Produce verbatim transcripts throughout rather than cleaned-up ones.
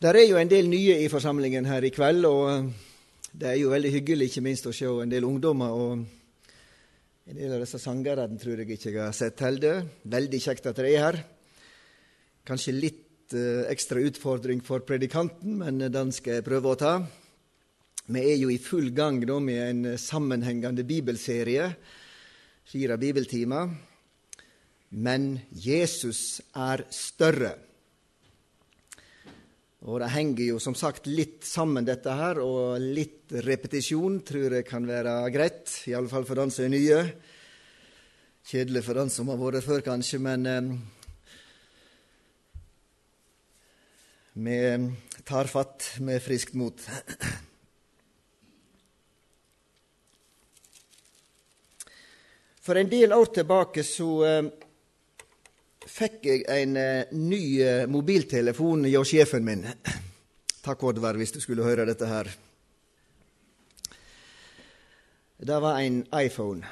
Der er jo en del nye i forsamlingen her i kveld, og det er jo veldig hyggelig, ikke minst å se en del ungdommer, og en del av disse sangerne tror jeg ikke jeg har sett heller. Veldig kjekt at dere er her. Kanskje litt eh, ekstra utfordring for predikanten, men den skal jeg prøve å ta. Vi er jo i full gang da, med en sammenhengende bibelserie, fire bibeltimer. Men Jesus er større. Og det henger jo som sagt litt sammen dette her, og litt repetisjon tror jeg kan være greit, i alle fall for den som er nye. Kjedelig for den som har vært før kanskje, men eh, vi tar fatt med friskt mot. For en del år tilbake så eh, fikk jeg en uh, ny uh, mobiltelefon hos sjefen min. Takk, Oddvar, hvis du skulle høre dette her. Det var en iPhone.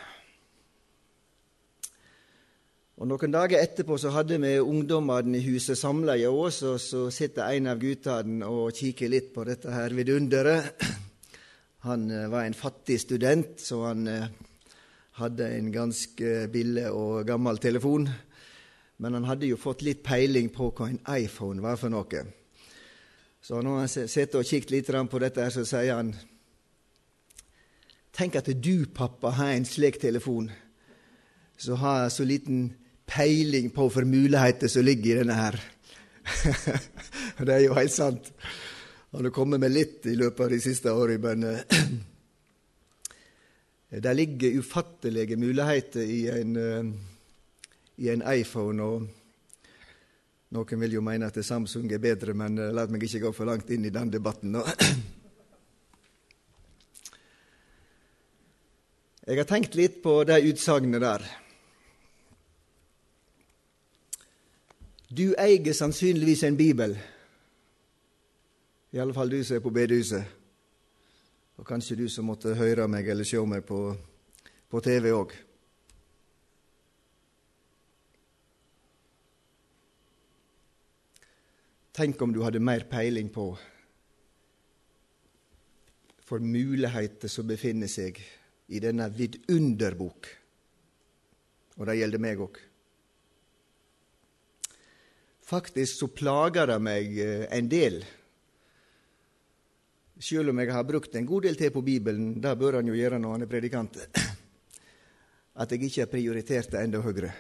Og noen dager etterpå så hadde vi ungdommene i huset samlet i oss, og så sitter en av guttene og kikker litt på dette her vidunderet. Han uh, var en fattig student, så han uh, hadde en ganske billig og gammel telefon. Men han hadde jo fått litt peiling på hva en iPhone var for noe. Så når han sitter og kikker litt på dette, så sier han: «Tenk at du, pappa, har en slik telefon, så har jeg så liten peiling på for muligheter som ligger i denne her.» Det er jo helt sant. Han har kommet med litt i løpet av de siste årene, men det ligger ufattelige muligheter i en i en iPhone, og noen vil jo mene at Samsung er bedre, men uh, la meg ikke gå for langt inn i den debatten nå. Jeg har tenkt litt på de utsagnene der. Du eier sannsynligvis en bibel, i alle fall du som er på bedehuset, og kanskje du som måtte høre meg eller se meg på, på T V også. Tenk om du hadde mer peiling på for muligheter som befinner seg i denne vidunderbok. Og det gjelder meg også. Faktisk så plager det meg en del. Selv om jeg har brukt en god del til på Bibelen, det bør han jo gjøre når han er predikant, at jeg ikke har prioritert det enda høyere.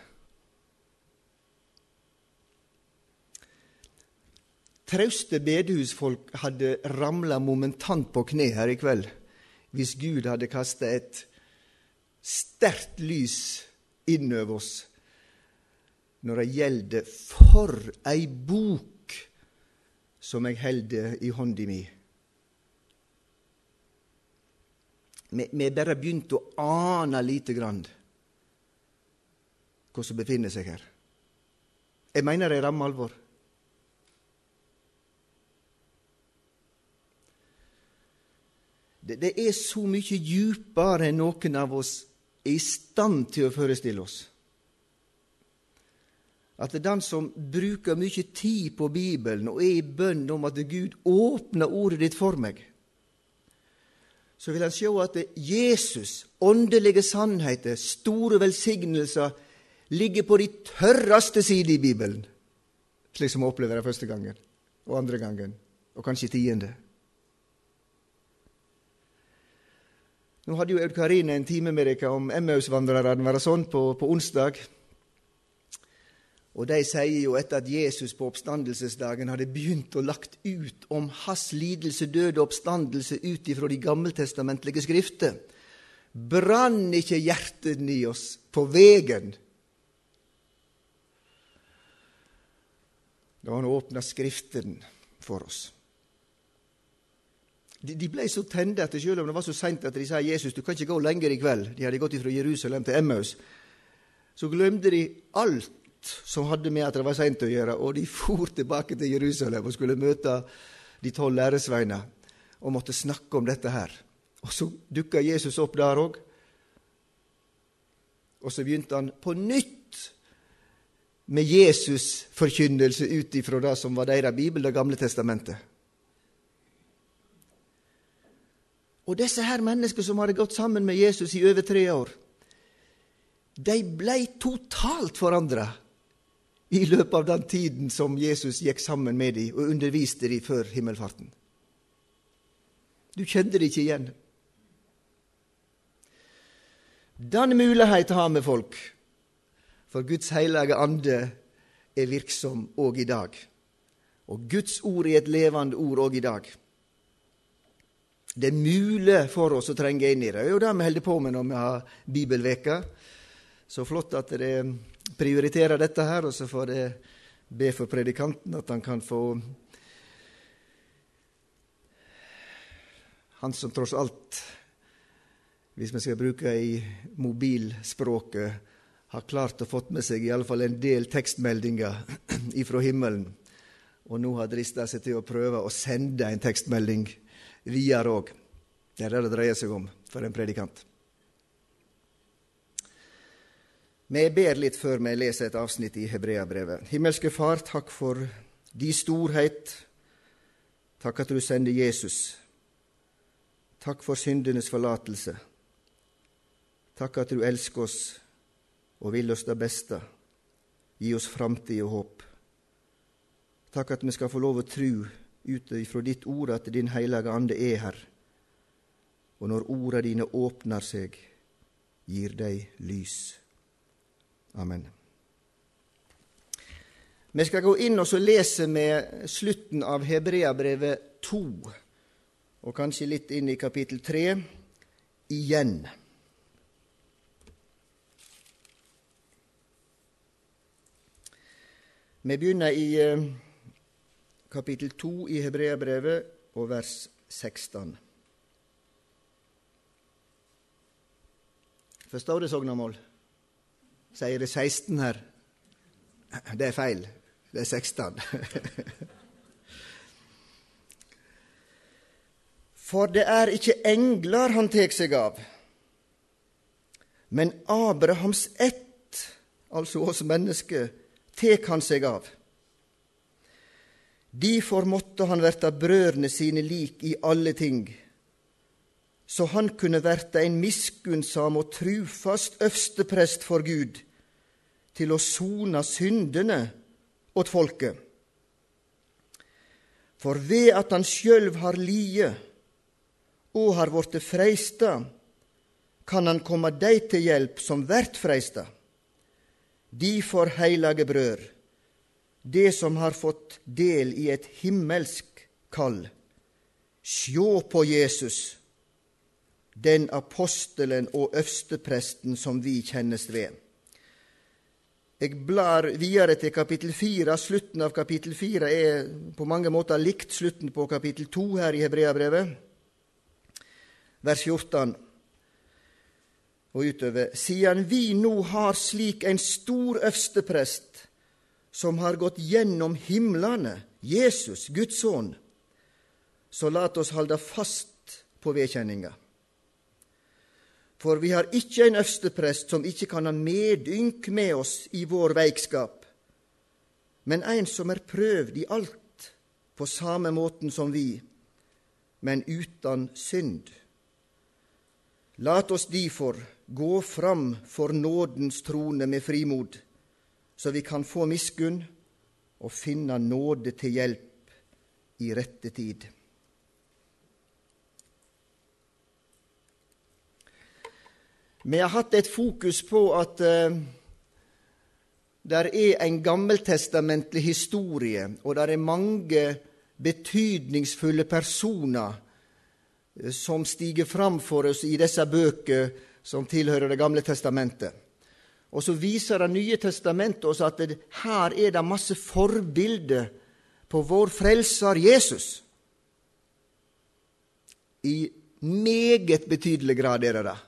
Trauste bedehusfolk hadde ramlet momentant på kne her i kveld hvis Gud hadde kastet et sterkt lys innover oss når det gjelder for ei bok som jeg holder i hånden min. Vi, vi bare begynte å ane lite grann hva som befinner seg her. Jeg mener det er ramme alvor. Det er så mye djupere enn noen av oss er i stand til å forestille oss. At det er den som bruker mye tid på Bibelen og er i bønn om at Gud åpner ordet ditt for meg, så vil han se at Jesus, åndelige sannheter, store velsignelser, ligger på de tørreste sider i Bibelen, slik som vi opplever det første gangen, og andre gangen, og kanskje tiende. Nå hadde jo Aud Karine en time med dere om Emmausvandrerne var sånn på, på onsdag. Og de sier jo etter at Jesus på oppstandelsesdagen hadde begynt å lagt ut om hans lidelse, døde oppstandelse ut ifra de gammeltestamentlige skrifter. Brann ikke hjertet i oss på vegen? Da han åpnet skriften for oss. De, de ble så tende at selv om det var så sent at de sa Jesus, du kan ikke gå lenger i kveld. De hadde gått fra Jerusalem til Emmaus. Så glemte de alt som hadde med at det var sent å gjøre, og de for tilbake til Jerusalem og skulle møte de tolv læresveiner og måtte snakke om dette her. Og så dukket Jesus opp der også. Og så begynte han på nytt med Jesus forkynnelse ut ifra det som var deres Bibel, det gamle testamentet. Og disse her mennesker som hadde gått sammen med Jesus i over tre år, de ble totalt forandret i løpet av den tiden som Jesus gikk sammen med dem og underviste dem før himmelfarten. Du kjente det ikke igjen. Den mulighet har med folk, for Guds hellige ande er virksom også i dag. Og Guds ord er et levende ord også i dag. Det er mulig for oss å trenge inn i det. Det er jo det vi holder på med når vi har bibelveka. Så flott at dere prioriterer dette her, og så får dere be for predikanten at han kan få, han som tross alt, hvis vi skal bruke i mobilspråket, har klart å fått med seg i alle fall en del tekstmeldinger ifra himmelen, og nå har dristet seg til å prøve å sende en tekstmelding videre også. Det er det det dreier seg om for en predikant. Vi ber litt før vi leser et avsnitt i Hebreabrevet. Himmelske Far, takk for de storhet. Takk at du sender Jesus. Takk for syndenes forlatelse. Takk at du elsker oss og vil oss det beste. Gi oss framtid og håp. Takk at vi skal få lov å tro ut ifra ditt ord at din hellige ande er her. Og når ordene dine åpner seg, gir deg lys. Amen. Vi skal gå inn og så lese med slutten av Hebreabrevet to, og kanskje litt inn i kapittel tre, igjen. Vi begynner i kapittel to i Hebreabrevet og vers seksten. Forstår du Sognamål? Sier det seksten her? Det er feil. Det er seksten. For det er ikke engler han tek seg av, men Abrahams ett, altså oss mennesker, tek han seg av. Derfor måtte han verta brødrene sine lik i alle ting, så han kunne verta en miskunnsam og trufast øversteprest for Gud, til å sona syndene åt folket. For ved at han sjølv har lie og har vorte freista, kan han komme dei til hjelp som vert freista. Derfor, heilage brød, det som har fått del i et himmelsk kall, sjå på Jesus, den apostelen og øverstepresten som vi kjennes ved. Jeg blar videre til kapittel fire. Slutten av kapittel fire er på mange måter likt slutten på kapittel to her i Hebreabrevet. Vers fjorten og utover. Siden vi nå har slik en stor øversteprest som har gått gjennom himlene, Jesus, Guds sønn, så lat oss holde fast på vedkjenninga. For vi har ikke en øversteprest som ikke kan ha medynk med oss i vår veikskap, men en som er prøvd i alt på samme måten som vi, men uten synd. Lat oss derfor gå fram for nådens trone med frimod, så vi kan få miskunn og finne nåde til hjelp i rette tid. Vi har hatt et fokus på at uh, der er en gammeltestamentlig historie, og der er mange betydningsfulle personer uh, som stiger fram for oss i disse bøker som tilhører det gamle testamentet. Og så viser det nye testamentet oss at det, her er det masse forbilder på vår frelser Jesus. I meget betydelig grad er det det.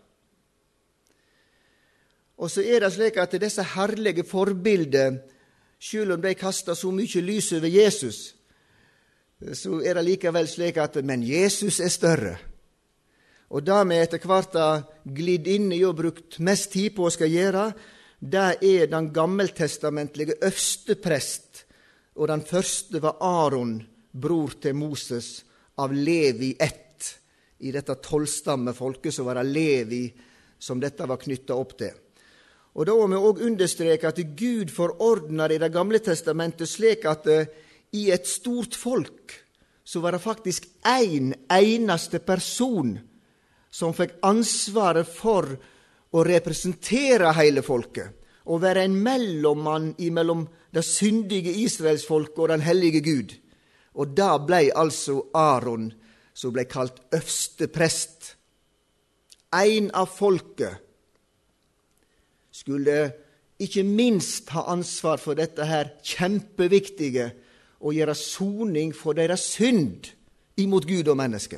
Og så er det slik at disse herlige forbilder, selv om de kaster så mye lys over Jesus, så er det likevel slik at men Jesus er større. Og det vi etter hvert har glidd inn i og brukt mest tid på å skal gjøre, det er den gammeltestamentlige øversteprest, og den første var Aaron, bror til Moses, av Levi ett, i dette tolvstammefolket som var Levi, som dette var knyttet opp til. Og da må vi også understreke at Gud forordner i det gamle testamentet slik at i et stort folk så var det faktisk en eneste person som fikk ansvaret for å representere hele folket, og være en mellommann mellom det syndige Israelsfolket og den hellige Gud. Og da ble altså Aaron, som ble kalt øverste prest, en av folket, skulle ikke minst ha ansvar for dette her kjempeviktige, å gjøre soning for deres synd imot Gud og menneske.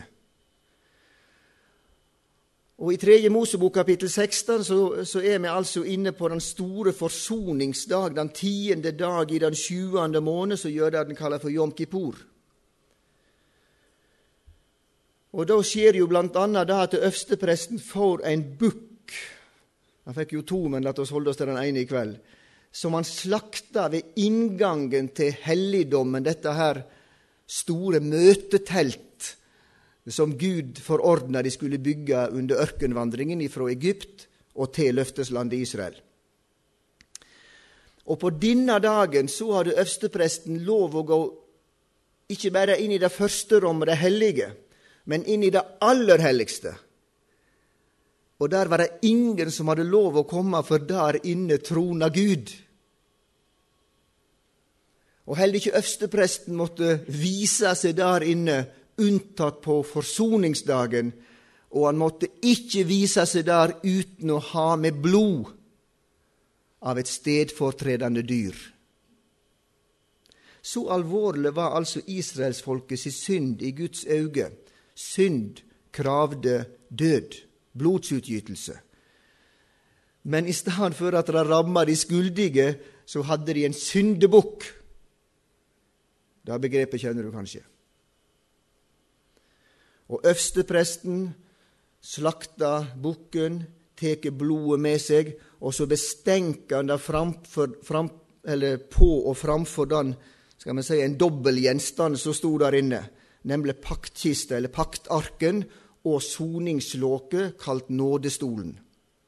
Og i tredje Mosebok kapittel seksten så, så er vi altså inne på den store forsoningsdag, den tiende dag i den sjuende måned, som jødene kaller for Yom Kippur. Og da skjer jo blant annet da at øverstepresten får en bukk. Han fikk jo to, men la oss holde oss til den ene i kveld. Som han slakta ved inngangen til helligdommen, dette her store møtetelt som Gud forordna de skulle bygge under ørkenvandringen fra Egypt og til løfteslandet Israel. Og på denne dagen så hadde øverstepresten lov å gå ikke bare inn i det første rommet, det hellige, men inn i det aller helligste. Og der var det ingen som hadde lov å komme, for der inne trona Gud. Og heller ikke øverstepresten måtte vise seg der inne, unntatt på forsoningsdagen, og han måtte ikke vise seg der uten å ha med blod av et stedfortredende dyr. Så alvorlig var altså Israelsfolkets synd i Guds øyne. Synd kravde død, blodsutgytelse. Men i stedet for at det rammet de skuldige, så hadde de en syndebukk. Det begrepet kjenner du kanskje. Og øverstepresten slakta bukken, teker blodet med seg, og så bestenker han det framfor, fram, eller på og framfor den, skal man si, en dobbel gjenstand som stod der inne, nemlig paktkista eller paktarken og soningslåket kalt nådestolen.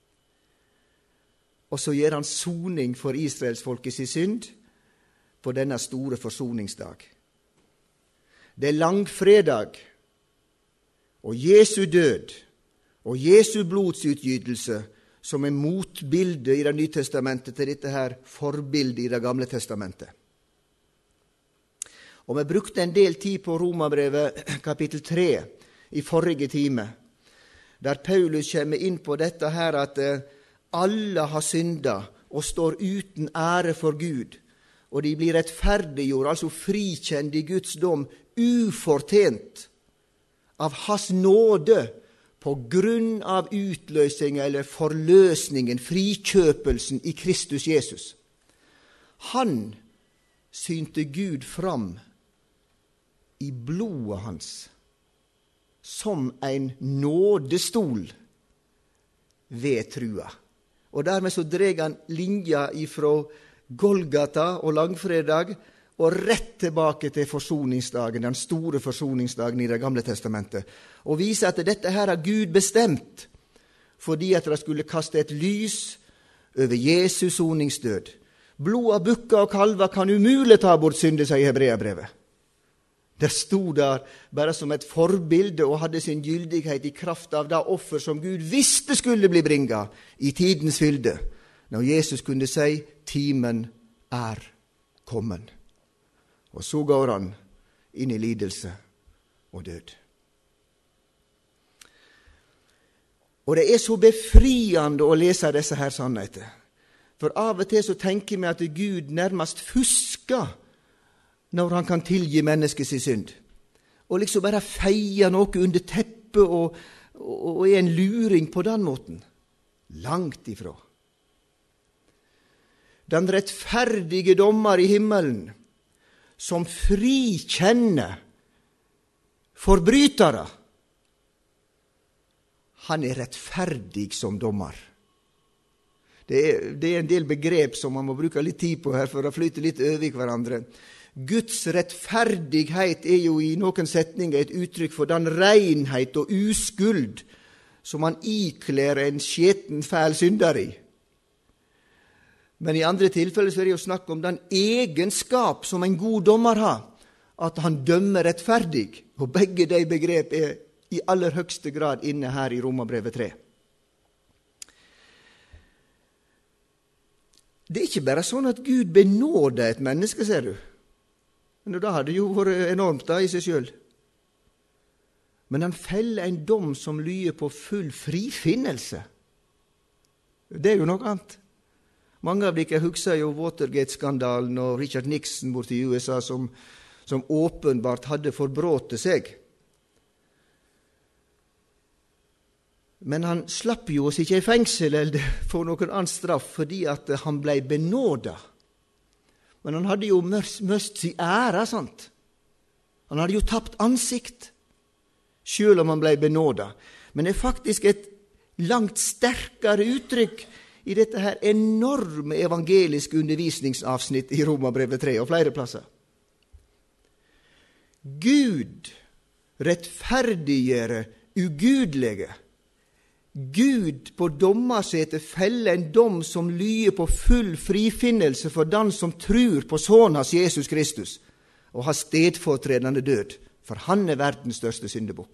Og så gjør han soning for Israelsfolkets synd på denne store forsoningsdag. Det er langfredag, og Jesu død og Jesu blodsutgytelse som er motbildet i Det nye testamentet til dette her forbildet i Det gamle testamentet. Og vi brukte en del tid på Romerbrevet kapittel tre i forrige time, der Paulus kommer inn på dette her at alle har syndet og står uten ære for Gud, og de blir rettferdiggjort, altså frikjent i Guds dom, ufortjent av hans nåde på grunn av utløsningen eller forløsningen, frikjøpelsen i Kristus Jesus. Han synte Gud fram i blodet hans som en nådestol ved trua. Og dermed så dreg han linja ifra Golgata og langfredag og rett tilbake til forsoningsdagen, den store forsoningsdagen i Det gamle testamentet, og viser at dette her har Gud bestemt, fordi at det skulle kaste et lys over Jesus soningsdød. Blod av bukker og kalver kan umulig ta bort synder, sier Hebreabrevet. Det stod der bare som et forbilde og hadde sin gyldighet i kraft av det offer som Gud visste skulle bli bringa i tidens fylde, når Jesus kunne si, timen er kommen. Og så går han inn i lidelse og død. Og det er så befriende å lese disse her sannheter. For av og til så tenker vi at Gud nærmest fusker når han kan tilgi menneskets synd. Og liksom bare feier noe under teppet og, og, og er en luring på den måten. Langt ifra. Den rettferdige dommer i himmelen, som frikjenner forbrytere, han er rettferdig som dommer. Det er, det er en del begrep som man må bruke litt tid på her, for å flyte litt over i hverandre. Guds rettferdighet er jo i noen setninger et uttrykk for den renhet og uskuld som han ikler en skjeten, fæl synder i. Men i andre tilfeller så er det jo snakk om den egenskap som en god dommer har, at han dømmer rettferdig, og begge de begrep er i aller høyeste grad inne her i Romerbrevet tre. Det er ikke bare sånn at Gud benåder et menneske, ser du. Men da hadde det jo vært enormt da i seg selv. Men han feller en dom som lyder på full frifinnelse. Det er jo noe annet. Mange av dere husker jo Watergate-skandalen og Richard Nixon borte i U S A som, som åpenbart hadde forbrått seg. Men han slapp jo oss ikke i fengsel eller få noen annen straff fordi at han ble benådet. Men han hadde jo møst sin ære, sant? Han hadde jo tapt ansikt, selv om han ble benådet. Men det er faktisk et langt sterkere uttrykk i dette her enorme evangeliske undervisningsavsnitt i Romerbrevet tre og flere plasser. Gud rettferdiggjør ugudelige. Gud på dommersetet feller en dom som lyder på full frifinnelse for den som tror på Sønnen hans Jesus Kristus og har stedfortredende død, for han er verdens største syndebukk.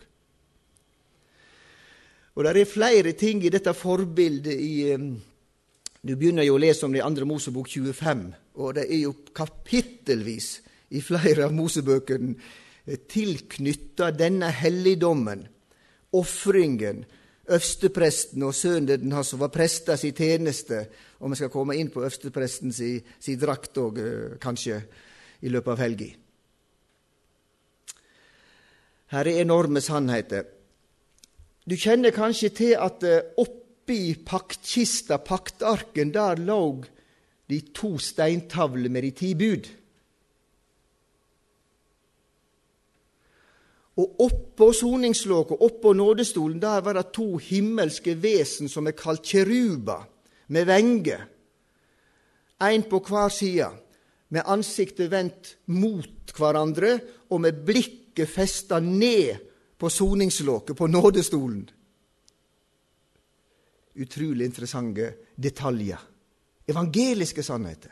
Og det er flere ting i dette forbildet i Du begynner jo å lese om det i andre Mosebok tjuefem, og det er jo kapittelvis i flere av Mosebøkene tilknyttet denne helligdommen, offringen, øverstepresten og sønnen hans som var presters i tjeneste, og vi skal komme inn på øversteprestens i, i drakt og kanskje i løpet av helgen. Her er enorme sannheter. Du kjenner kanskje til at opp i paktkista, paktarken, der lå de to steintavler med de ti bud. Og oppå soningslåket, oppå nådestolen, der var det to himmelske vesen som er kalt kjeruber, med venge. En på hver side, med ansiktet vendt mot hverandre, og med blikket festet ned på soningslåket, på nådestolen. Utrolig interessante detaljer. Evangeliske sannheter.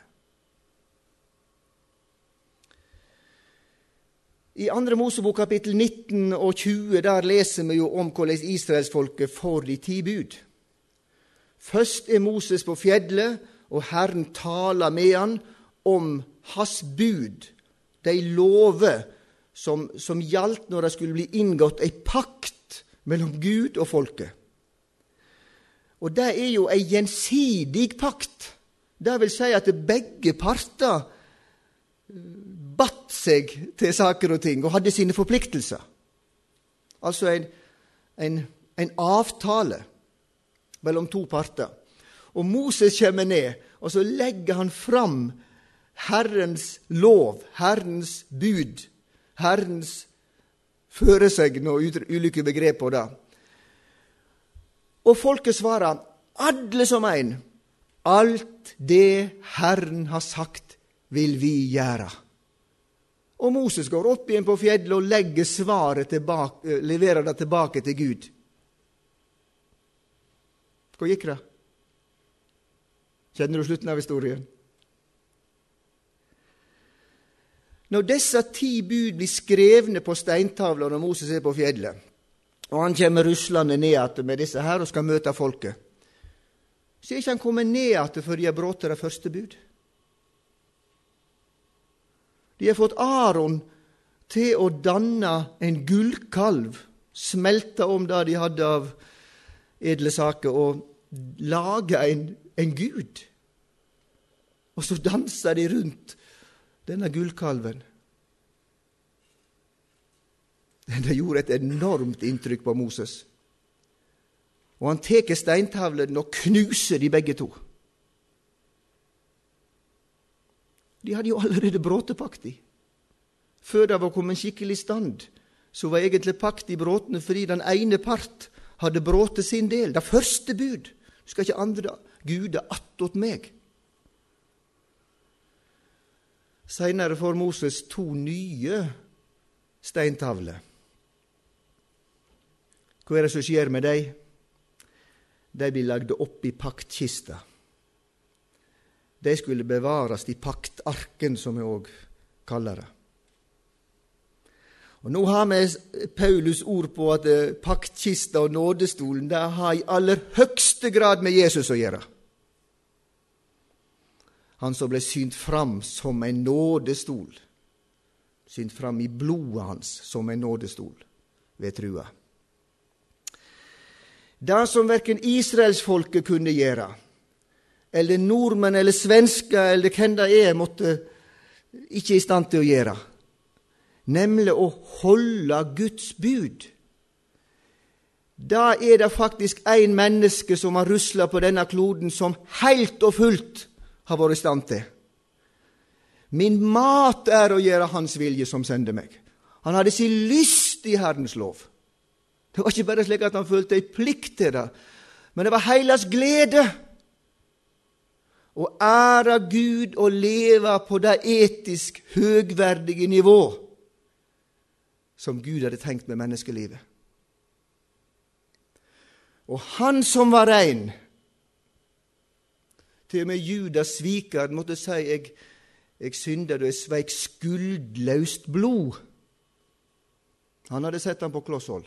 I andre Mosebok kapittel nitten og tjue, der leser vi jo om hvordan Israelsfolket får de ti bud. Først er Moses på fjellet, og Herren taler med han om hans bud, de lover som, som gjaldt når det skulle bli inngått en pakt mellom Gud og folket. Og det er jo en gjensidig pakt. Det vil si at begge parter batt seg til saker og ting, og hadde sine forpliktelser. Altså en, en, en avtale mellom to parter. Og Moses kommer ned, og så legger han fram Herrens lov, Herrens bud, Herrens føresegn og ulike begrep på det. Og folket svarer, alle som en, alt det Herren har sagt vil vi gjøre. Og Moses går opp igjen på fjellet og legger svaret tilbake, leverer det tilbake til Gud. Hvor gikk det? Kjenner du slutten av historien? Når disse ti bud blir skrevne på steintavler når Moses er på fjellet, og han kommer ruslende ned med disse her og skal møte folket, så er ikke han kommet ned for de har brått det første bud. De har fått Aaron til å danne en gullkalv, smelte om det de hadde av edle saker, og lage en, en gud. Og så danser de rundt denne gullkalven. Det gjorde et enormt inntrykk på Moses. Og han teker steintavlen og knuser de begge to. De hadde jo allerede bråte pakt i. Før det var kommet skikkelig stand, så var egentlig pakt i bråtene fordi den ene part hadde bråte sin del. Det første bud. Du skal ikke andre guder attåt meg. Senere får Moses to nye steintavler. Hva er det som skjer med dem? De blir lagde opp i paktkista. De skulle bevares i paktarken, som vi også kaller det. Og nå har vi Paulus ord på at paktkista og nådestolen det har i aller høgste grad med Jesus å gjøre. Han som ble synt fram som en nådestol, synt fram i blodet hans som en nådestol ved trua. Det som hverken Israelsfolket kunne gjøre, eller nordmenn eller svensker eller hvem det er, måtte ikke i stand til å gjøre, nemlig å holde Guds bud. Da er det faktisk en menneske som har ruslet på denne kloden som helt og fullt har vært i stand til. Min mat er å gjøre hans vilje som sender meg. Han hadde sin lyst i Herrens lov. Det var ikke bare slik at han følte en plikt til det, men det var heilas glede. Å ære Gud og leve på det etisk høgverdige nivå som Gud hadde tenkt med menneskelivet. Og han som var rein, til og med Judas svikeren måtte si, jeg, jeg syndet og jeg sveik skuldløst blod. Han hadde sett ham på klosshold.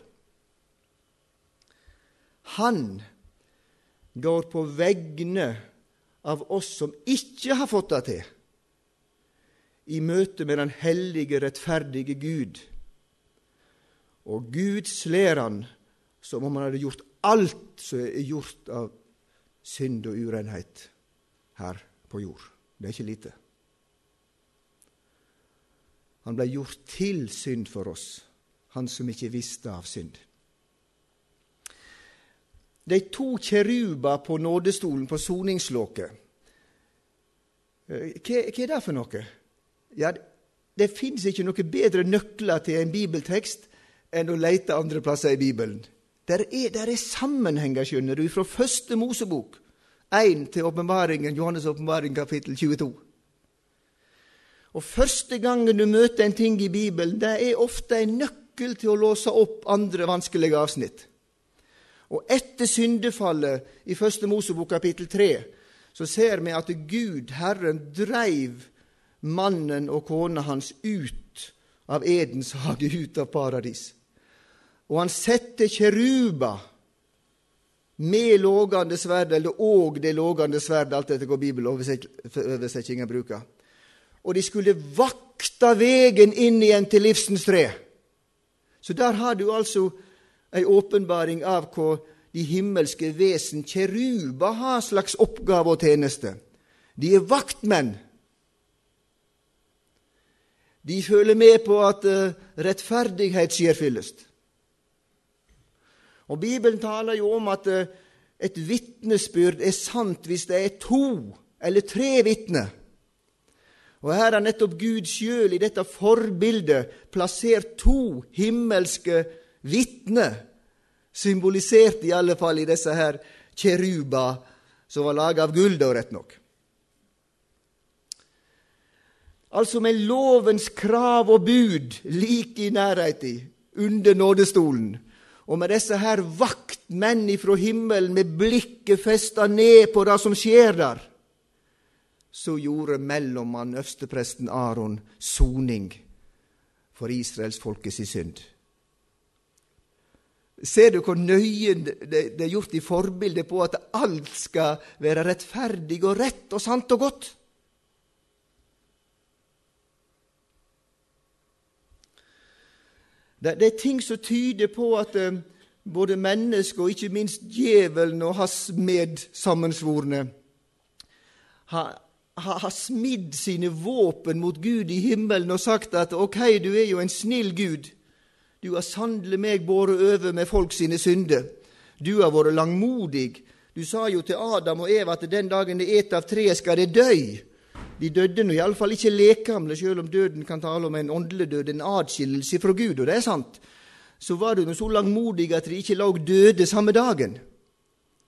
Han går på vegne av oss som ikke har fått det til, i møte med den hellige, rettferdige Gud. Og Gud slår han som om han hadde gjort alt som er gjort av synd og urenhet her på jord. Det er ikke lite. Han ble gjort til synd for oss, han som ikke visste av synd. De to kjeruber på nådestolen på soningslåket, hva, hva er det for noe? Ja, det finnes ikke noe bedre nøkler til en bibeltekst enn å lete andre plasser i Bibelen. Der er, der er sammenhenger, skjønner du, fra første Mosebok, én til åpenbaringen, Johannes åpenbaring kapittel tjueto. Og første gangen du møter en ting i Bibelen, det er ofte en nøkkel til å låse opp andre vanskelige avsnitt. Og etter syndefallet i første Mosebok kapittel tre, så ser vi at Gud, Herren, dreiv mannen og kona hans ut av Edens hage, ut av paradis. Og han sette kjeruba med lågande sverd, eller og det lågande sverd, alt dette går Bibeloversettingen bruker. Og de skulle vakta vegen inn igjen til livsens tre. Så der har du altså en åpenbaring av hva de himmelske vesen, kjeruba, har slags oppgave og tjeneste. De er vaktmenn. De føler med på at uh, rettferdighet skjer fyllest. Og Bibelen taler jo om at uh, et vitnesbyrd er sant hvis det er to eller tre vitner. Og her har nettopp Gud selv i dette forbildet plassert to himmelske vitner, symbolisert i alle fall i disse her kjeruba som var laget av gull, og rett nok. Altså med lovens krav og bud like i nærheten, under nådestolen, og med disse her vaktmenn ifra himmelen med blikket festet ned på det som skjer der, så gjorde mellommann, øverstepresten Aron, soning for Israels folkets synd. Ser du hvor nøye det er gjort i forbildet på at alt skal være rettferdig og rett og sant og godt? Det, det er ting som tyder på at uh, både mennesker og ikke minst djevelen og hans medsammensvorne har, har, har smidd sine våpen mot Gud i himmelen og sagt at ok, du er jo en snill Gud. Du har sannelig meg båret over med folk sine synder. Du har vært langmodig. Du sa jo til Adam og Eva at den dagen de et av treet skal de dø. De døde nå i alle fall ikke lekamlig, selv om døden kan tale om en åndelig død, en adskillelse fra Gud, og det er sant. Så var du nå så langmodig at de ikke lå døde samme dagen.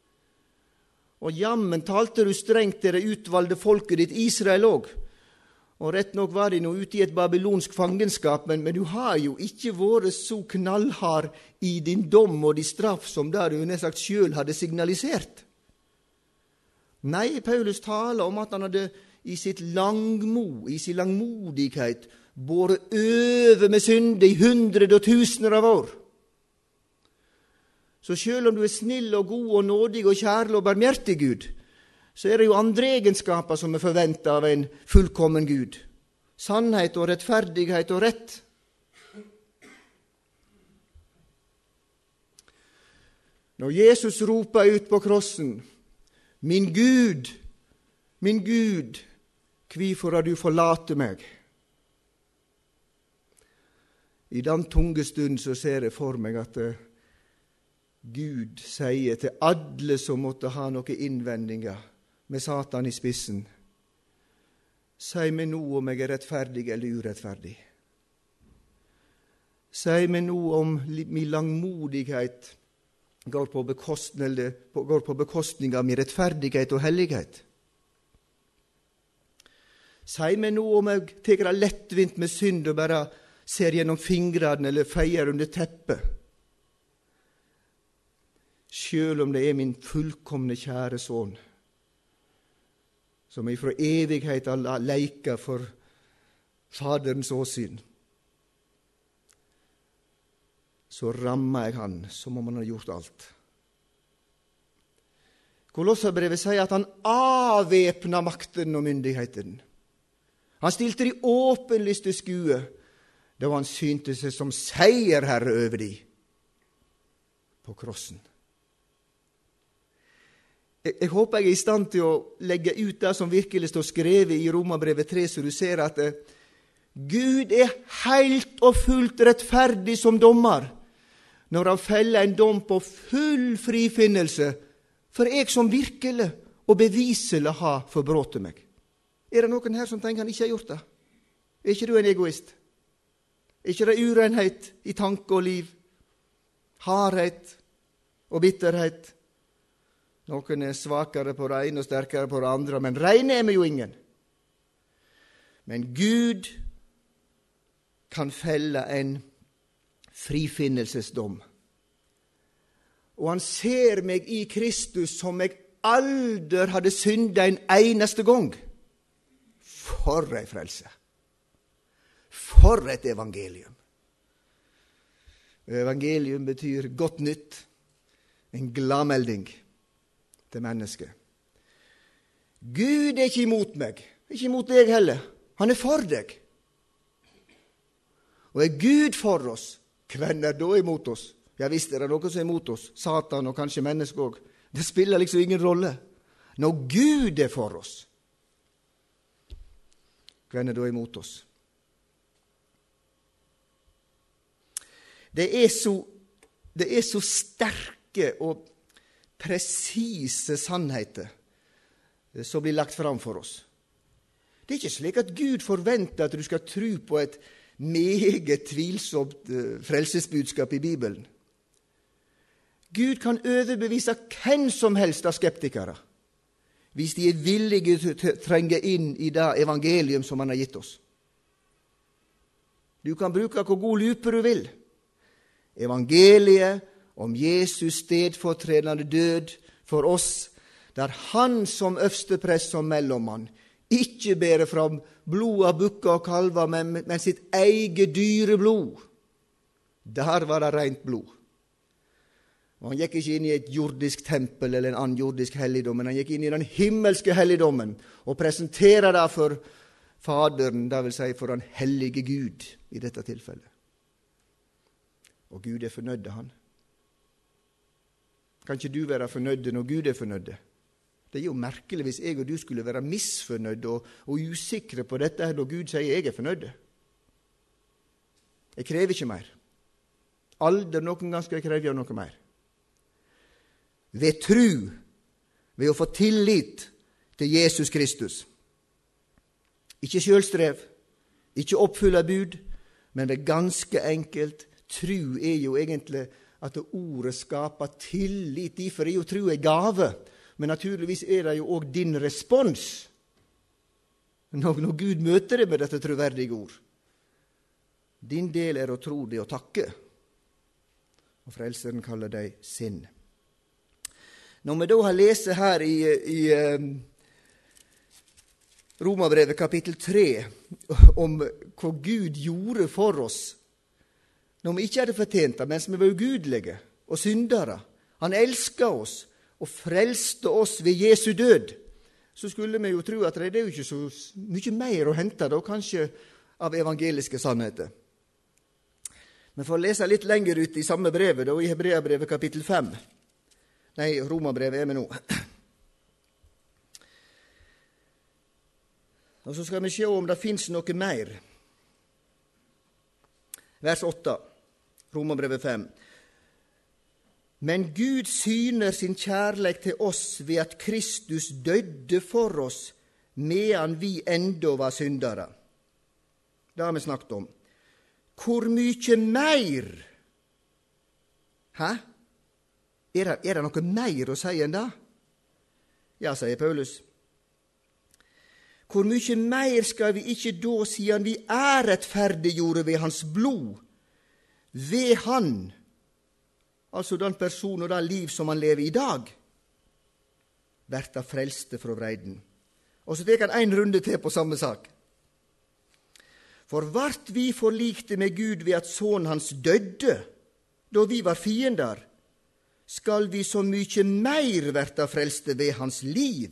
Og jammen talte du strengt til det utvalgte folket ditt Israel også. Og rett nok var de nå ute i et babylonsk fangenskap, men, men du har jo ikke vært så knallhard i din dom og din straff som der du nær sagt selv hadde signalisert. Nei, Paulus taler om at han hadde i sitt langmod, i sin langmodighet, båret over med synd i hundre og tusener av år. Så selv om du er snill og god og nådig og kjærlig og barmhjertig Gud, så er det jo andre egenskaper som er forventet av en fullkommen Gud. Sannhet og rettferdighet og rett. Når Jesus roper ut på krossen, «Min Gud, min Gud, hvorfor har du forlatt meg?» I den tunge stund så ser jeg for meg at Gud sier til alle som måtte ha noen innvendinger, med Satan i spissen, «Si meg nå om jeg er rettferdig eller urettferdig. Si meg nå om min langmodighet går på bekostning, går på bekostning av min rettferdighet og hellighet. Si meg nå om jeg tar det lettvint med synd og bare ser gjennom fingrene eller feier under teppet. Selv om det er min fullkomne kjære sønn, som ifra evighet har leika for Faderens åsyn, så rammer jeg han som om han har gjort alt. Kolosserbrevet sier at han avvæpna makten og myndigheten. Han stilte de åpenlyst til skue, da han synte seg som seierherre over de på krossen. Jeg, jeg håper jeg er i stand til å legge ut det som virkelig står skrevet i Romerbrevet tre, så du ser at det, Gud er helt og fullt rettferdig som dommer, når han feller en dom på full frifinnelse, for jeg som virkelig og beviselig har forbrått meg. Er det noen her som tenker han ikke har gjort det? Er ikke du en egoist? Er ikke det urenhet i tanke og liv? Hardhet og bitterhet? Noen er svakere på det ene og sterkere på det andre, men reine er vi jo ingen. Men Gud kan felle en frifinnelsesdom. Og han ser meg i Kristus som jeg aldri hadde syndet en eneste gang. For ei frelse! For et evangelium! Evangelium betyr godt nytt, en gladmelding til mennesket. Gud er ikke imot meg, ikke imot deg heller. Han er for deg. Og er Gud for oss, hvem er da imot oss? Ja, visst er det noe som er imot oss, Satan og kanskje mennesker også. Det spiller liksom ingen rolle. Når Gud er for oss, hvem er da imot oss? Det er så, det er så sterke og presise sannheter som blir lagt fram for oss. Det er ikke slik at Gud forventer at du skal tro på et meget tvilsomt frelsesbudskap i Bibelen. Gud kan overbevise hvem som helst av skeptikere, hvis de er villige til å trenge inn i det evangelium som han har gitt oss. Du kan bruke hvor god lupe du vil. Evangeliet om Jesus stedfortredende død for oss, der han som øversteprest som mellommann ikke bærer fram blod av bukker og kalver, men, men sitt eget dyre blod. Der var det rent blod. Og han gikk ikke inn i et jordisk tempel eller en annen jordisk helligdom, men han gikk inn i den himmelske helligdommen og presenterer det for Faderen, det vil si for den hellige Gud i dette tilfellet. Og Gud er fornøyd av han. Kan ikke du være fornøyd når Gud er fornøyd? Det er jo merkelig hvis jeg og du skulle være misfornøyd og, og usikre på dette når Gud sier jeg er fornøyd. Jeg krever ikke mer. Aldri noen gang skal jeg kreve noe mer. Ved tro, ved å få tillit til Jesus Kristus. Ikke selvstrev, ikke oppfylle bud, men det er ganske enkelt. Tro er jo egentlig at ordet skaper tillit. Derfor er jo tro en gave. Men naturligvis er det jo også din respons Når, når Gud møter deg med dette troverdige ord. Din del er å tro det og takke. Og frelseren kaller deg sin. Når vi da har lest her i, i um, Romerbrevet kapittel tre om hva Gud gjorde for oss, når vi ikke hadde fortjent det, mens vi var ugudelige og syndere. Han elsket oss og frelste oss ved Jesu død. Så skulle vi jo tro at det er jo ikke så mye mer å hente da, kanskje av evangeliske sannheter. Vi får lese litt lenger ut i samme brevet, da, i Hebreabrevet kapittel fem. Nei, Romerbrevet er vi nå. Og så skal vi se om det finnes noe mer. Vers åtte, Romerbrevet fem. Men Gud syner sin kjærleik til oss ved at Kristus dødde for oss, medan vi enda var syndere. Det har vi snakket om. Hvor mykje meir? Hæ? Er det, er det noe mer å si enn det? Ja, sier Paulus. Hvor mykje meir skal vi ikke da, siden vi er rettferdiggjorde ved hans blod, ved han, altså den person og det liv som han lever i dag, verta frelste fra vreiden. Og så tek han en runde til på samme sak. For vart vi forlikte med Gud ved at sønnen hans dødde, da vi var fiender, skal vi så mykje meir verta frelste ved hans liv,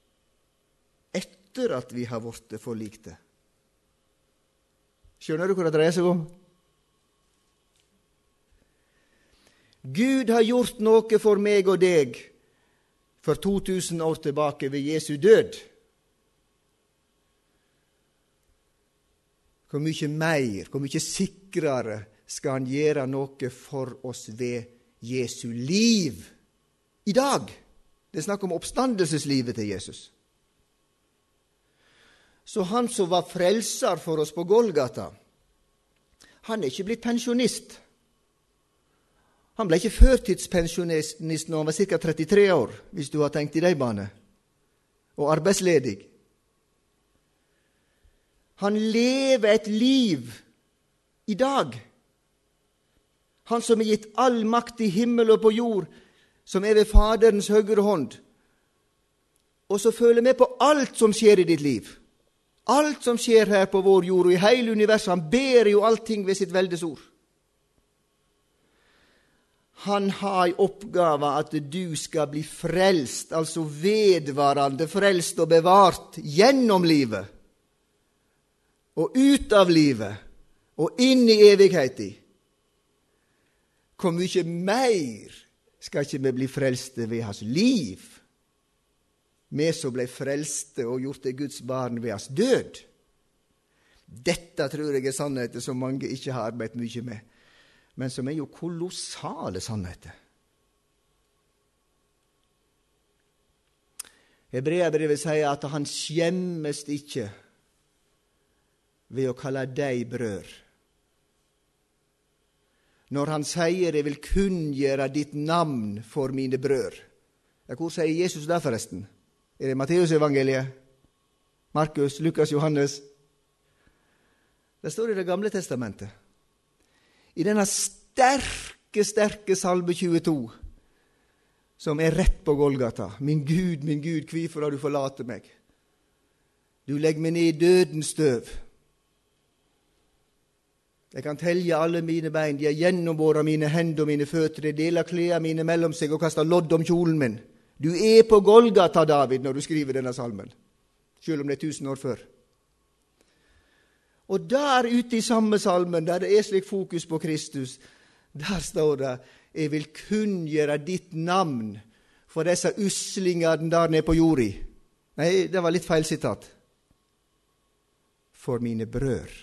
etter at vi har vært forlikte. Skjønner du hva det dreier seg om? Gud har gjort noe for meg og deg for to tusen år tilbake ved Jesu død. Hvor mye mer, hvor mye sikrere skal han gjøre noe for oss ved Jesu liv i dag? Det er snakk om oppstandelseslivet til Jesus. Så han som var frelser for oss på Golgata, han er ikke blitt pensjonist. Han ble ikke førtidspensjonist når han var ca. trettitre år, hvis du har tenkt i de bane, og arbeidsledig. Han lever et liv i dag. Han som er gitt all makt i himmel og på jord, som er ved Faderens høyre hånd. Og så føler vi på alt som skjer i ditt liv. Alt som skjer her på vår jord og i hele universet. Han ber jo allting ved sitt veldes ord. Han har i oppgave at du skal bli frelst, altså vedvarende frelst og bevart gjennom livet, og ut av livet, og inn i evigheten. Hvor mye mer skal ikke vi bli frelste ved hans liv? Vi som ble frelste og gjort til Guds barn ved hans død. Dette tror jeg er sannheter som mange ikke har arbeidet mye med, men som er jo kolossale sannheter. Hebreabrevet sier at han skjemmes ikke ved å kalle deg brød. Når han sier, jeg vil kunngjøre ditt navn for mine brød. Ja, hvor sier Jesus det forresten? Er det Matteus evangeliet? Markus, Lukas, Johannes? Det står i Det gamle testamentet. I denne sterke, sterke salme tjueto, som er rett på Golgata. Min Gud, min Gud, hvorfor har du forlatet meg? Du legger meg ned i dødens støv. Jeg kan telje alle mine bein, de har gjennombåret mine hender og mine føtter, de deler klær mine mellom seg og kaster lodd om kjolen min. Du er på Golgata, David, når du skriver denne salmen, selv om det er tusen år før. Og der ute i samme salmen, der det er slik fokus på Kristus, der står det, jeg vil kunngjøre ditt navn for disse uslingene der nede på jorda. Nei, det var litt feil sitat. For mine brød.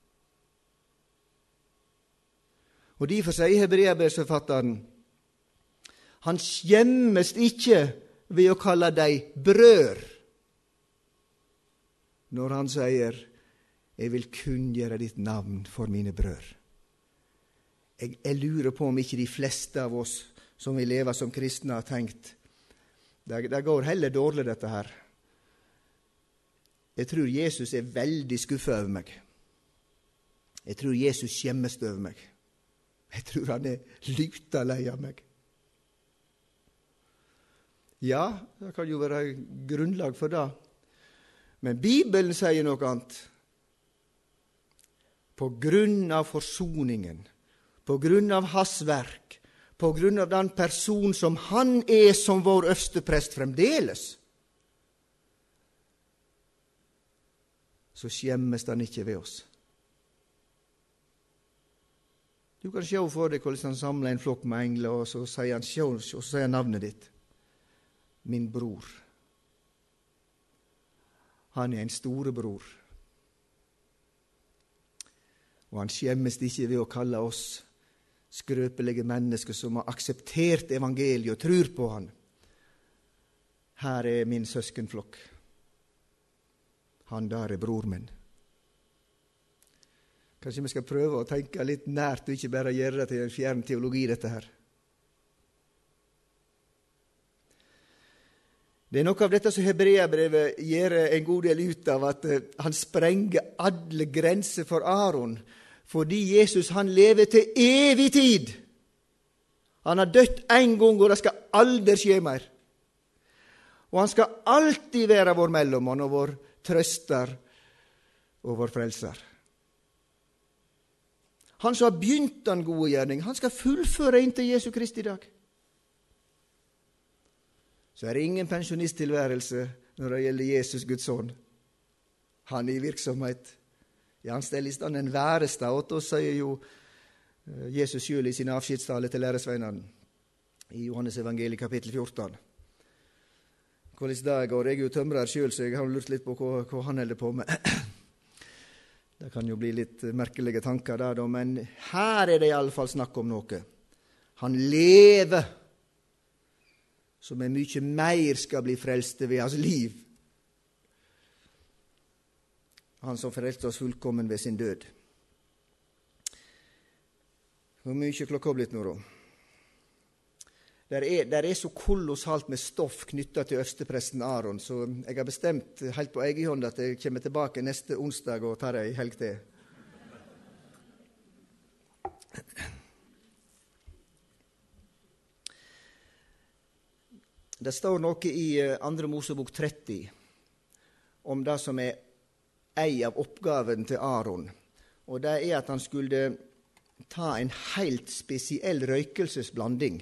Og derfor sier Hebreabrevsforfatteren, han skjemmes ikke ved å kalle deg brød, når han sier, jeg vil kunngjøre ditt navn for mine brød. Jeg, jeg lurer på om ikke de fleste av oss som vil leve som kristne har tenkt, det, det går heller dårlig dette her. Jeg tror Jesus er veldig skuffet over meg. Jeg tror Jesus skjemmes over meg. Jeg tror han er luta lei av meg. Ja, det kan jo være grunnlag for det. Men Bibelen sier noe annet. På grunn av forsoningen, på grunn av hans verk, på grunn av den person som han er som vår øverste prest fremdeles, så skjemmes han ikke ved oss. Du kan se for deg hvordan han samler en flokk med engler, og så sier han, og så sier han navnet ditt. Min bror. Han er en storebror. Og han skjemmes ikke ved å kalle oss skrøpelige mennesker som har akseptert evangeliet og tror på han. Her er min søskenflokk. Han der er bror min. Kanskje vi skal prøve å tenke litt nært og ikke bare gjøre det til en fjern teologi, dette her. Det er noe av dette som Hebreabrevet gjør en god del ut av, at han sprenger alle grenser for Aaron, fordi Jesus han lever til evig tid. Han har dødt en gang, og det skal aldri skje mer. Og han skal alltid være vår mellommann og vår trøster og vår frelser. Han som har begynt den gode gjerning, han skal fullføre inntil Jesu Kristi dag. Så er det ingen pensjonisttilværelse når det gjelder Jesus, Guds sønn. Han er i virksomhet. Ja, han steller i stand en værestad, og da sier jo Jesus selv i sin avskjedstale til læresveinene i Johannes evangeliet kapittel fjorten. Hvordan det går? Jeg er jo tømrer selv, så jeg har lurt litt på hva, hva han holder på med. Det kan jo bli litt merkelige tanker der, da, men her er det i alle fall snakk om noe. Han lever, som er mye mer skal bli frelste ved hans liv. Han som frelste oss fullkommen ved sin død. Hvor mye klokka har blitt nå, da? Der er, der er så kolossalt med stoff knyttet til øverstepresten Aaron, så jeg har bestemt helt på egen hånd at jeg kommer tilbake neste onsdag og tar ei helg til. Det står noe i andre Mosebok tretti om det som er ei av oppgaven til Aaron, og det er at han skulle ta en helt spesiell røykelsesblanding.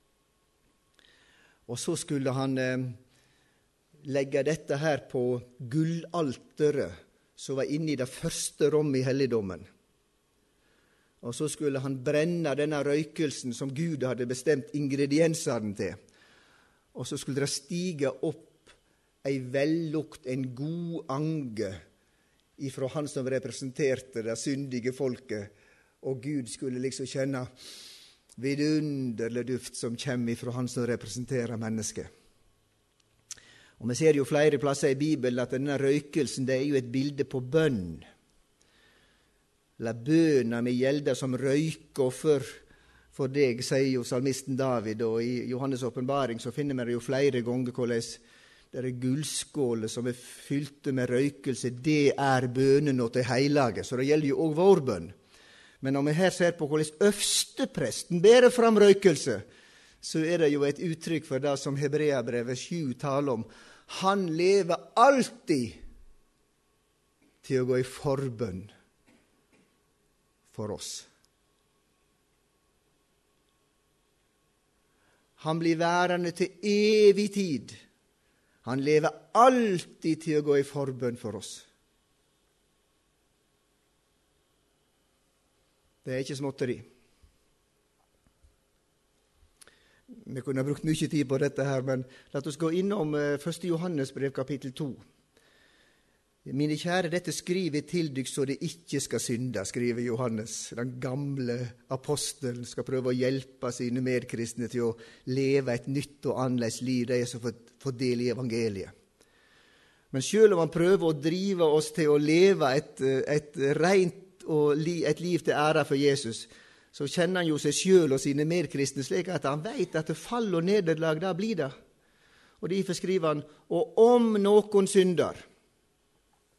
Og så skulle han eh, legge dette her på gullalteret som var inne i det første rommet i helligdommen. Og så skulle han brenne denne røykelsen som Gud hadde bestemt ingrediensene til. Og så skulle det stige opp ei vellukt, en god ange ifra han som representerte det syndige folket. Og Gud skulle liksom kjenne vidunderlig duft som kommer fra han som representerer mennesket. Og vi ser jo flere plasser i Bibelen at denne røykelsen, det er jo et bilde på bønn. La bønna mi gjelder som røykoffer for deg, sier jo salmisten David, og i Johannes åpenbaring så finner vi det jo flere ganger hvordan det er gullskåler som er fylte med røykelse. Det er bønnen og til heilage, så det gjelder jo også vår bønn. Men når vi her ser på hvordan øverstepresten bærer fram røykelse, så er det jo et uttrykk for det som Hebreabrevet sju taler om. Han lever alltid til å gå i forbønn for oss. Han blir værende til evig tid. Han lever alltid til å gå i forbønn for oss. Det er ikke småtteri. Vi kunne ha brukt mye tid på dette her, men la oss gå innom første Johannes brev kapittel to. Mine kjære, dette skriver til dykk så det ikke skal synde, skriver Johannes. Den gamle apostelen skal prøve å hjelpe sine medkristne til å leve et nytt og annerledes liv, de som får del i evangeliet. Men selv om han prøver å drive oss til å leve et, et rent og et liv til ære for Jesus, så kjenner han jo seg selv og sine medkristne slik at han vet at det fall og nederlag, da blir det. Og derfor skriver han, og om noen synder,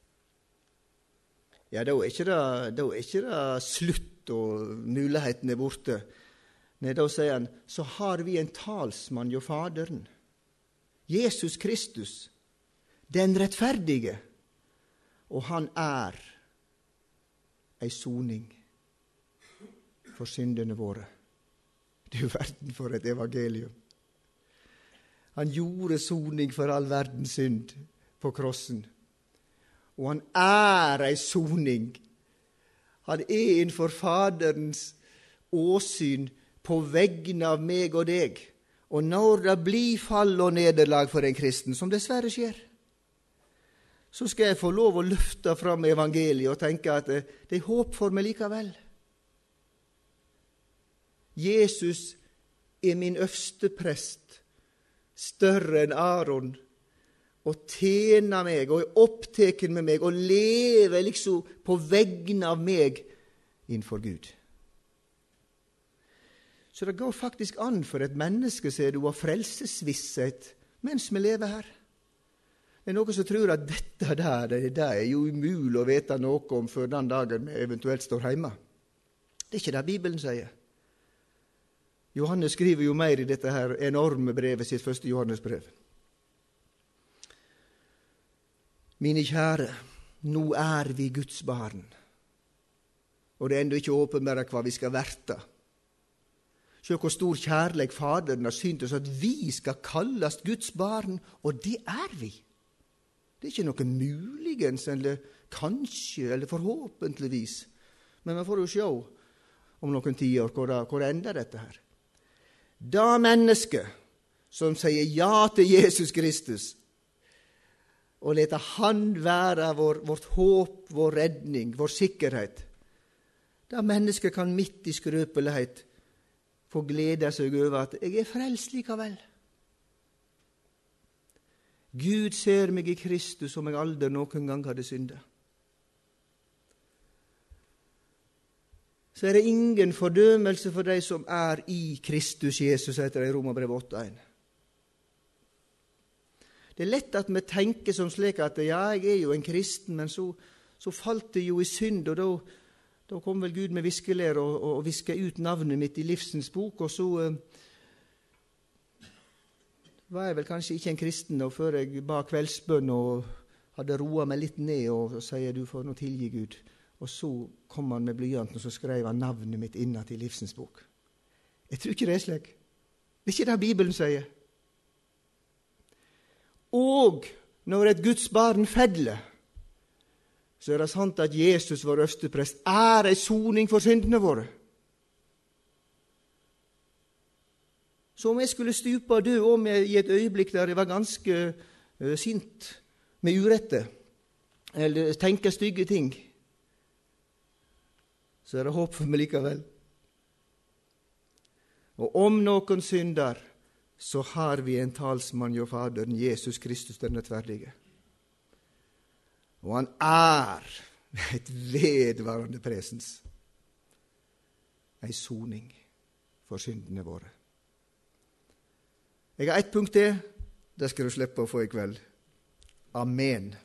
ja, da er ikke det, da er ikke det slutt og muligheten er borte. Nei, da sier han, så har vi en talsmann jo Faderen, Jesus Kristus, den rettferdige, og han er ei soning for syndene våre. Du verden for et evangelium. Han gjorde soning for all verdens synd på krossen. Og han er ei soning. Han er innenfor Faderens åsyn på vegne av meg og deg. Og når det blir fall og nederlag for en kristen, som dessverre skjer, så skal jeg få lov å løfte fram evangeliet og tenke at det, det er håp for meg likevel. Jesus er min øverste prest, større enn Aron, og tjener meg, og er oppteken med meg, og lever liksom på vegne av meg innenfor Gud. Så det går faktisk an for et menneske, ser du, å frelsesvisshet mens vi lever her. Det er noen som tror at dette der, det der er jo umulig å vite noe om før den dagen vi eventuelt står hjemme. Det er ikke det Bibelen sier. Johannes skriver jo mer i dette her enorme brevet, sitt første Johannesbrev. Mine kjære, nå er vi Guds barn, og det er enda ikke åpenbart hva vi skal verte. Se hvor stor kjærlighet Faderen har synt oss at vi skal kalles Guds barn, og det er vi. Det er ikke noe muligens, eller kanskje, eller forhåpentligvis. Men vi får jo se om noen tiår hvor, hvor ender dette her. Da mennesket som sier ja til Jesus Kristus, og leta han være vår, vårt håp, vår redning, vår sikkerhet, da mennesket kan midt i skrøpelighet få glede seg over at jeg er frelst likevel. Gud ser meg i Kristus som jeg aldri noen gang hadde syndet. Så er det ingen fordømelse for de som er i Kristus Jesus, heter det i Romerbrevet åtte en. Det er lett at vi tenker som slik at ja, jeg er jo en kristen, men så, så falt det jo i synd, og da, da kom vel Gud med viskelær og, og, og viska ut navnet mitt i livsens bok, og så uh, var jeg vel kanskje ikke en kristen, og før jeg ba kveldsbønn og hadde roet meg litt ned, og, og sier du får nå tilgi Gud. Og så kom han med blyanten, og så skrev han navnet mitt innat i livsens bok. Jeg tror ikke det er slik. Det er ikke det Bibelen sier. Og når et Guds barn feller, så er det sant at Jesus, vår øversteprest, er en soning for syndene våre. Så om jeg skulle stupe og dø om jeg i et øyeblikk der jeg var ganske uh, sint med urette, eller tenker stygge ting, så er det håp for meg likevel. Og om noen synder, så har vi en talsmann jo Faderen, Jesus Kristus den rettferdige. Og han er et vedvarende presens, en soning for syndene våre. Jeg har ett punkt til, det skal du slippe å få i kveld. Amen.